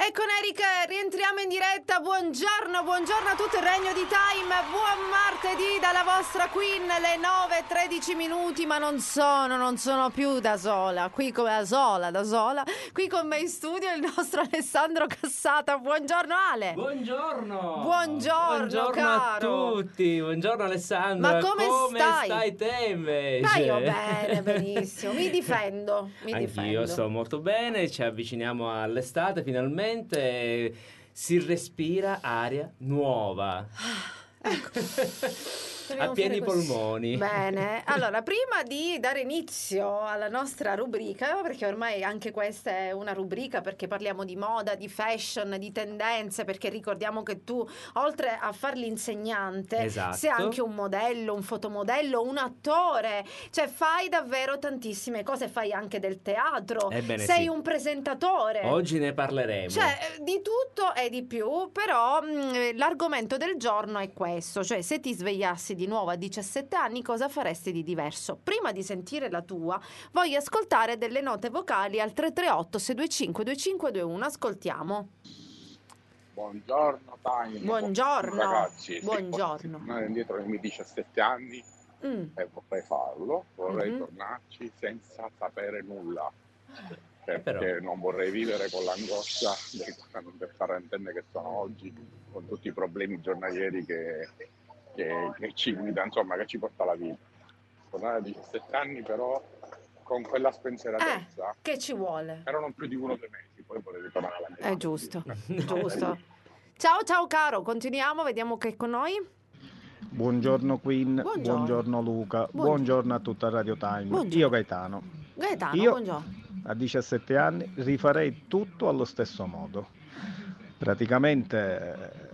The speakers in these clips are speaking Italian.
E con Eric rientriamo in diretta. Buongiorno a tutto il regno di Time. Buon martedì dalla vostra Queen, le 9:13 minuti. Ma non sono più da sola. Qui come da sola. Qui con me in studio il nostro Alessandro Cassata. Buongiorno Ale. Buongiorno caro. A tutti. Buongiorno Alessandro. Ma come stai te invece? Ma io bene, benissimo. Mi difendo. Anch'io sto molto bene. Ci avviciniamo all'estate finalmente. Si respira aria nuova. Ecco. A pieni polmoni. Bene, allora prima di dare inizio alla nostra rubrica, perché ormai anche questa è una rubrica, perché parliamo di moda, di fashion, di tendenze, perché ricordiamo che tu, oltre a fare l'insegnante, esatto, sei anche un modello, un fotomodello, un attore, cioè fai davvero tantissime cose, fai anche del teatro, sei un presentatore. Oggi ne parleremo. Cioè di tutto e di più, però l'argomento del giorno è questo, cioè se ti svegliassi di nuovo a 17 anni cosa faresti di diverso? Prima di sentire la tua voglio ascoltare delle note vocali al 338 625 2521. Ascoltiamo. Buongiorno Time. Buongiorno ragazzi. buongiorno. Tornare indietro nei miei 17 anni e vorrei farlo, vorrei tornarci senza sapere nulla, perché non vorrei vivere con l'angoscia delle quarantenne che sono oggi, con tutti i problemi giornalieri che ci guida, insomma, che ci porta la vita. Tornare a 17 anni però con quella spensieratezza che ci vuole, però non più di 1 o 2 mesi, poi vorrei ritornare alla mia è giusto. Ciao caro, continuiamo, vediamo che è con noi. Buongiorno Queen, buongiorno Luca, buongiorno a tutta Radio Time. Buongiorno. Io Gaetano, buongiorno. A 17 anni rifarei tutto allo stesso modo, praticamente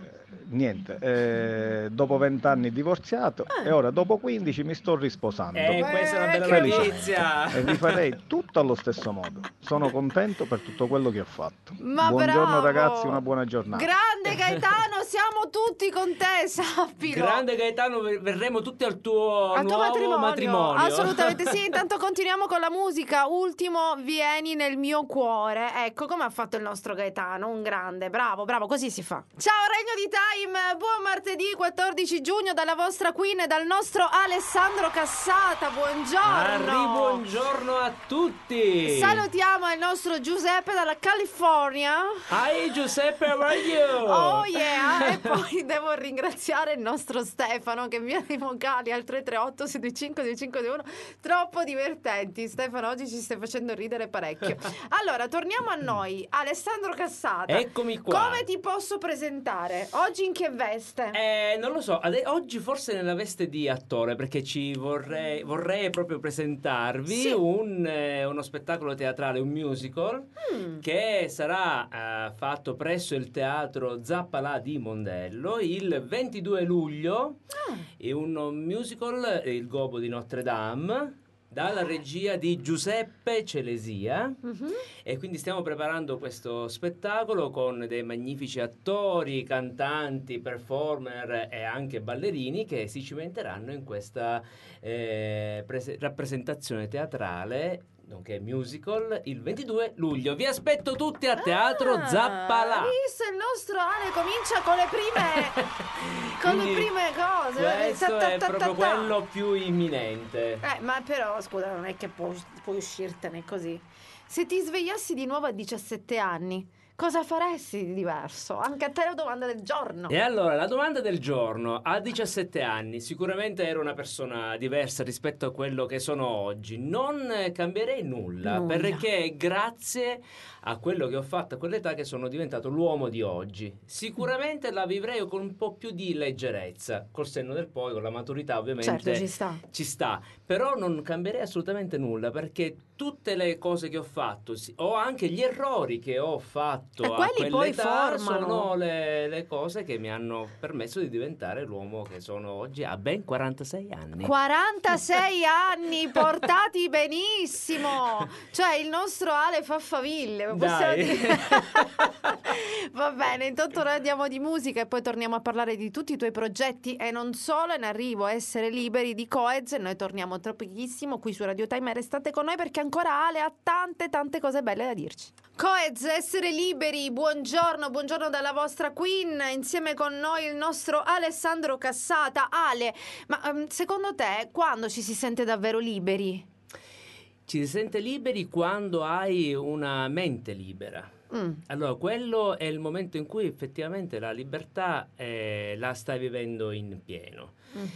niente, dopo 20 anni divorziato e ora dopo 15 mi sto risposando. Questa è una bella notizia. E rifarei tutto allo stesso modo. Sono contento per tutto quello che ho fatto. Ma buongiorno bravo. Ragazzi, una buona giornata. Grande Gaetano, siamo tutti con te, sappilo. Grande Gaetano, verremo tutti al tuo nuovo matrimonio. Assolutamente sì. Intanto continuiamo con la musica. Ultimo, vieni nel mio cuore. Ecco come ha fatto il nostro Gaetano, un grande, bravo, così si fa. Ciao Regno di Time. Buon martedì 14 giugno dalla vostra Queen e dal nostro Alessandro Cassata. Buongiorno. Buongiorno a tutti. Salutiamo il nostro Giuseppe dalla California. Hi Giuseppe, how are you? Oh yeah. E poi devo ringraziare il nostro Stefano che invia i vocali al 338 625 2521. Troppo divertenti. Stefano oggi ci stai facendo ridere parecchio. Allora torniamo a noi. Alessandro Cassata, eccomi qua. Come ti posso presentare? Oggi in che veste? Non lo so, oggi forse nella veste di attore, perché vorrei proprio presentarvi uno spettacolo teatrale, un musical che sarà fatto presso il teatro Zappalà di Mondello il 22 luglio. È un musical, Il Gobbo di Notre Dame, dalla regia di Giuseppe Celesia, e quindi stiamo preparando questo spettacolo con dei magnifici attori, cantanti, performer e anche ballerini che si cimenteranno in questa rappresentazione teatrale, nonché musical, il 22 luglio. Vi aspetto tutti a Teatro Zappalà. Visto, il nostro Ale comincia con le prime cose. Questo è proprio quello più imminente. Ma però, scusa, non è che puoi uscirtene così. Se ti svegliassi di nuovo a 17 anni, cosa faresti di diverso? Anche a te la domanda del giorno. E allora, la domanda del giorno: a 17 anni sicuramente ero una persona diversa rispetto a quello che sono oggi. Non cambierei nulla. Perché grazie a quello che ho fatto a quell'età che sono diventato l'uomo di oggi. Sicuramente la vivrei con un po' più di leggerezza, col senno del poi, con la maturità ovviamente. Certo, ci sta. Però non cambierei assolutamente nulla, perché tutte le cose che ho fatto, o anche gli errori che ho fatto a quell'età, sono le cose che mi hanno permesso di diventare l'uomo che sono oggi a ben 46 anni. 46 anni, portati benissimo. Cioè il nostro Ale fa faville, possiamo dire. Vabbè, Bene, intanto noi andiamo di musica e poi torniamo a parlare di tutti i tuoi progetti e non solo, in arrivo Essere Liberi di Coez. Noi torniamo tra pochissimo qui su Radio Time e restate con noi perché ancora Ale ha tante cose belle da dirci. Coez, Essere Liberi, buongiorno dalla vostra Queen, insieme con noi il nostro Alessandro Cassata. Ale, ma secondo te quando ci si sente davvero liberi? Ci si sente liberi quando hai una mente libera. Allora, quello è il momento in cui effettivamente la libertà la stai vivendo in pieno.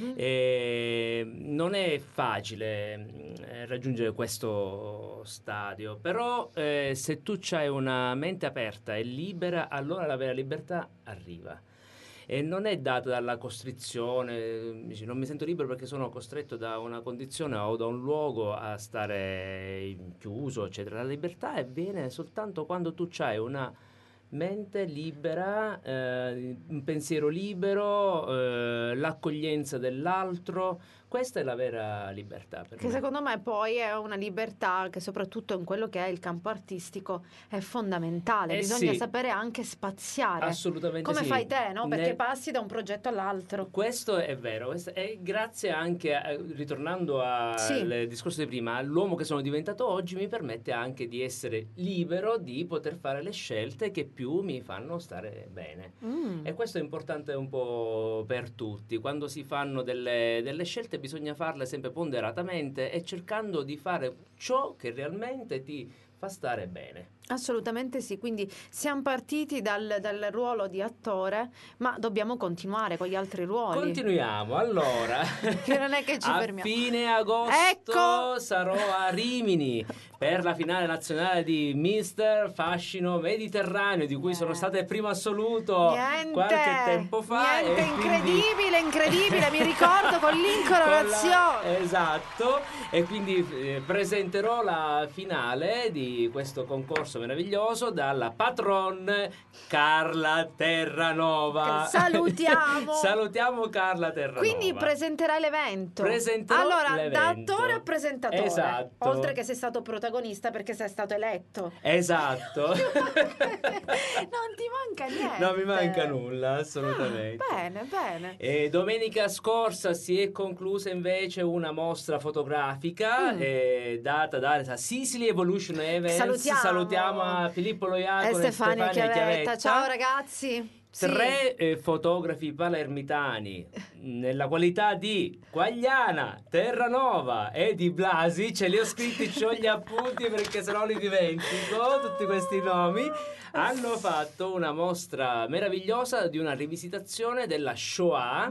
Non è facile raggiungere questo stadio, però se tu hai una mente aperta e libera, allora la vera libertà arriva. E non è data dalla costrizione, dici, non mi sento libero perché sono costretto da una condizione o da un luogo a stare chiuso, eccetera. La libertà avviene soltanto quando tu hai una mente libera, un pensiero libero, l'accoglienza dell'altro. Questa è la vera libertà per me. Secondo me poi è una libertà che soprattutto in quello che è il campo artistico è fondamentale. Bisogna sapere anche spaziare. Assolutamente come fai te, no? Perché passi da un progetto all'altro. Questo è vero. E grazie anche, ritornando al discorso di prima, l'uomo che sono diventato oggi mi permette anche di essere libero, di poter fare le scelte che più mi fanno stare bene. E questo è importante un po' per tutti. Quando si fanno delle scelte bisogna farle sempre ponderatamente e cercando di fare ciò che realmente ti fa stare bene. Assolutamente sì, quindi siamo partiti dal ruolo di attore, ma dobbiamo continuare con gli altri ruoli. Continuiamo, allora. Che non è che ci fermiamo. A fine agosto sarò a Rimini per la finale nazionale di Mister Fascino Mediterraneo, di cui sono stato il primo assoluto qualche tempo fa. Niente, incredibile, mi ricordo con l'incoronazione. Esatto, e quindi presenterò la finale di questo concorso meraviglioso dalla patron Carla Terranova. Salutiamo Carla Terranova. Quindi presenterai l'evento. Presenterò l'evento. Da attore a presentatore. Esatto. Oltre che sei stato protagonista perché sei stato eletto. Esatto. Non ti manca niente. Non mi manca nulla, assolutamente. Bene. E domenica scorsa si è conclusa invece una mostra fotografica data da Sicily Evolution Events. Salutiamo a Filippo Loiaco e Stefania Chiavetta. Ciao ragazzi. 3 fotografi palermitani nella qualità di Quagliana, Terranova e Di Blasi. Ce li ho scritti, c'ho gli appunti perché sennò li dimentico tutti questi nomi. Hanno fatto una mostra meravigliosa di una rivisitazione della Shoah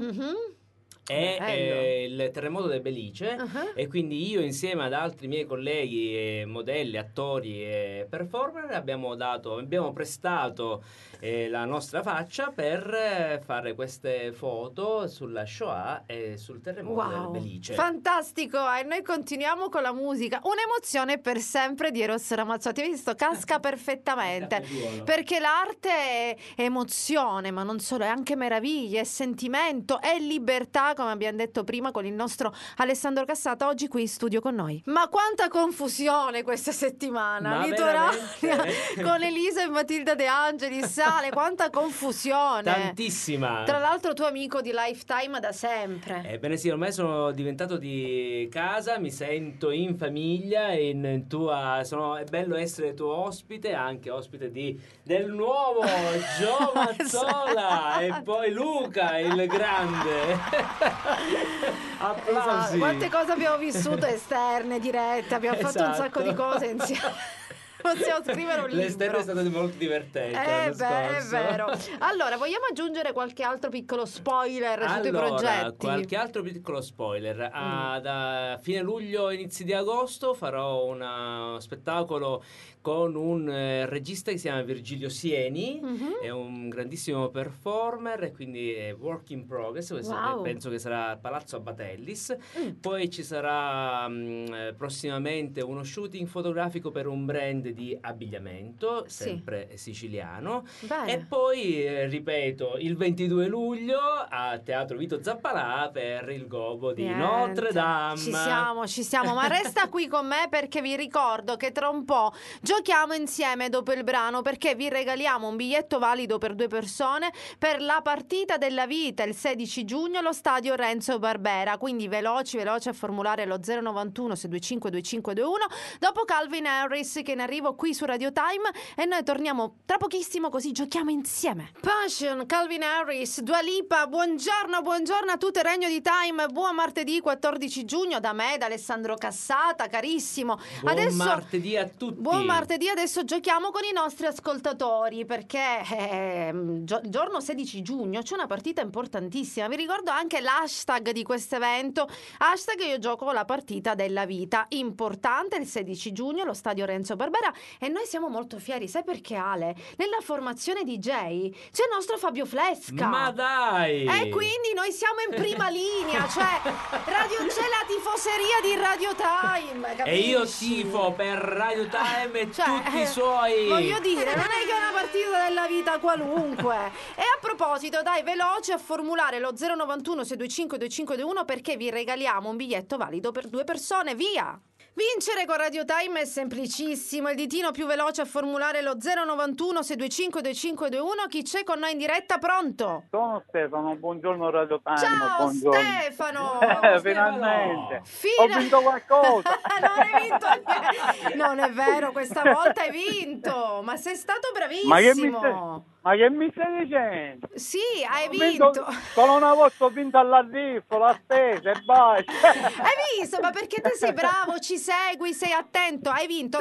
e il terremoto del Belice, e quindi io insieme ad altri miei colleghi, modelli, attori e performer abbiamo prestato la nostra faccia per fare queste foto sulla Shoah e sul terremoto del Belice. Fantastico! E noi continuiamo con la musica. Un'emozione per sempre di Eros Ramazzotti. Hai visto? Casca perfettamente. Perché l'arte è emozione, ma non solo, è anche meraviglia, è sentimento, è libertà, come abbiamo detto prima con il nostro Alessandro Cassata, oggi qui in studio con noi. Ma quanta confusione questa settimana! Litorania con Elisa e Matilda De Angelis. Quanta confusione, tantissima. Tra l'altro tuo amico di Lifetime da sempre. Ebbene sì, ormai sono diventato di casa, mi sento in famiglia, è bello essere tuo ospite, anche ospite del nuovo Gio Mazzola e poi Luca il grande. Applausi. Esatto. Quante cose abbiamo vissuto esterne, dirette, abbiamo fatto un sacco di cose insieme. Possiamo scrivere un libro. L'esterno è stato molto divertente. È vero. Allora, vogliamo aggiungere qualche altro piccolo spoiler sui tuoi progetti? Qualche altro piccolo spoiler. Da fine luglio, inizi di agosto farò uno spettacolo con un regista che si chiama Virgilio Sieni, è un grandissimo performer e quindi è work in progress. Penso che sarà a Palazzo Abbatellis. Poi ci sarà prossimamente uno shooting fotografico per un brand parte di abbigliamento, sempre siciliano. Bene. E poi, ripeto, il 22 luglio a Teatro Vito Zappalà per il Gobo di Notre Dame. Ci siamo, ma resta qui con me perché vi ricordo che tra un po' giochiamo insieme dopo il brano, perché vi regaliamo un biglietto valido per 2 persone per la partita della vita il 16 giugno allo stadio Renzo Barbera. Quindi veloci a formulare lo 091 625 2521 dopo Calvin Harris, che in arrivo qui su Radio Time, e noi torniamo tra pochissimo, così giochiamo insieme. Passion, Calvin Harris, Dua Lipa. Buongiorno a tutto il Regno di Time. Buon martedì 14 giugno da me, da Alessandro Cassata, carissimo. Buon martedì a tutti. Buon martedì. Adesso giochiamo con i nostri ascoltatori, perché il giorno 16 giugno c'è una partita importantissima. Vi ricordo anche l'hashtag di questo evento, hashtag io gioco la partita della vita. Importante, il 16 giugno allo stadio Renzo Barbera, e noi siamo molto fieri. Sai perché, Ale? Nella formazione DJ c'è il nostro Fabio Flesca. Ma dai! E quindi noi siamo in prima linea, cioè c'è la tifoseria di Radio Time, capisci? E io tifo per Radio Time e tutti i suoi. Voglio dire, non è che è una partita della vita qualunque. E a proposito, dai, veloce a formulare lo 091 625 2521 perché vi regaliamo un biglietto valido per 2 persone, via! Vincere con Radio Time è semplicissimo, il ditino più veloce a formulare lo 091 625 2521. Chi c'è con noi in diretta? Pronto? Sono Stefano, buongiorno Radio Time. Ciao buongiorno. Stefano! Finalmente! Ho vinto qualcosa! Non hai vinto niente. Non è vero, questa volta hai vinto, ma sei stato bravissimo. Ma che mi stai dicendo? Sì, hai vinto. Solo una volta ho vinto all'arriffo, la spesa e basta. Hai visto? Ma perché te sei bravo, ci segui, sei attento, hai vinto.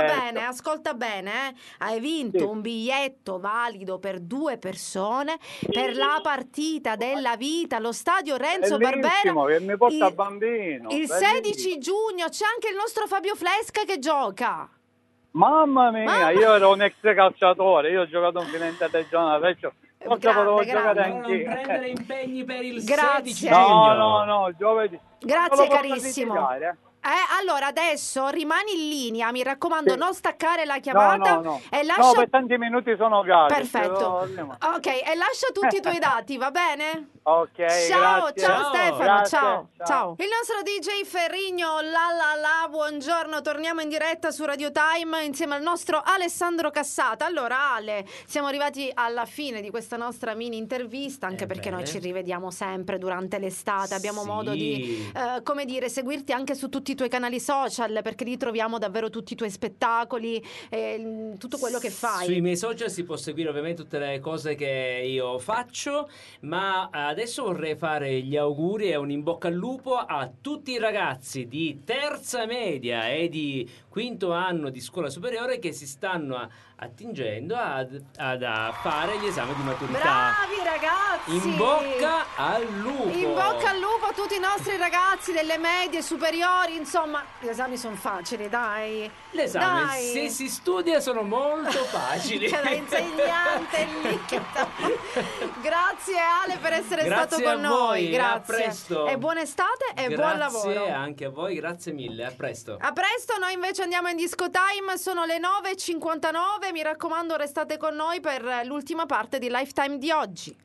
Ascolta bene. Hai vinto un biglietto valido per 2 persone per la partita della vita allo stadio Renzo Barbera. Che mi porta bambino. Il 16 giugno c'è anche il nostro Fabio Flesca che gioca. Mamma mia, io ero un ex calciatore, io ho giocato un finente regionale, perciò non potevo giocare anche. Non prendere impegni per il 16 giugno. No, giovedì. Grazie carissimo. Allora adesso rimani in linea, mi raccomando, non staccare la chiamata. No. E lascia... No, per tanti minuti sono cari. Perfetto. Ok, e lascia tutti i tuoi dati, va bene? Ok, ciao Stefano, grazie, ciao. Il nostro DJ Ferrigno, buongiorno, torniamo in diretta su Radio Time insieme al nostro Alessandro Cassata. Allora Ale, siamo arrivati alla fine di questa nostra mini intervista, anche perché noi ci rivediamo sempre durante l'estate, abbiamo modo di, seguirti anche su tutti i tuoi canali social, perché lì troviamo davvero tutti i tuoi spettacoli, tutto quello che fai. Sui miei social si può seguire ovviamente tutte le cose che io faccio, ma adesso vorrei fare gli auguri e un in bocca al lupo a tutti i ragazzi di terza media e di quinto anno di scuola superiore che si stanno attingendo ad fare gli esami di maturità. Bravi ragazzi! In bocca al lupo! In bocca al lupo a tutti i nostri ragazzi delle medie, superiori, insomma, gli esami sono facili, dai! L'esame, se si studia, sono molto facili. C'è l'insegnante lì. Grazie Ale per essere stato con noi. Grazie. A presto. E buona estate e buon lavoro. Grazie anche a voi, grazie mille, a presto. A presto, noi invece andiamo in disco time, sono le 9:59, mi raccomando restate con noi per l'ultima parte di Lifetime di oggi.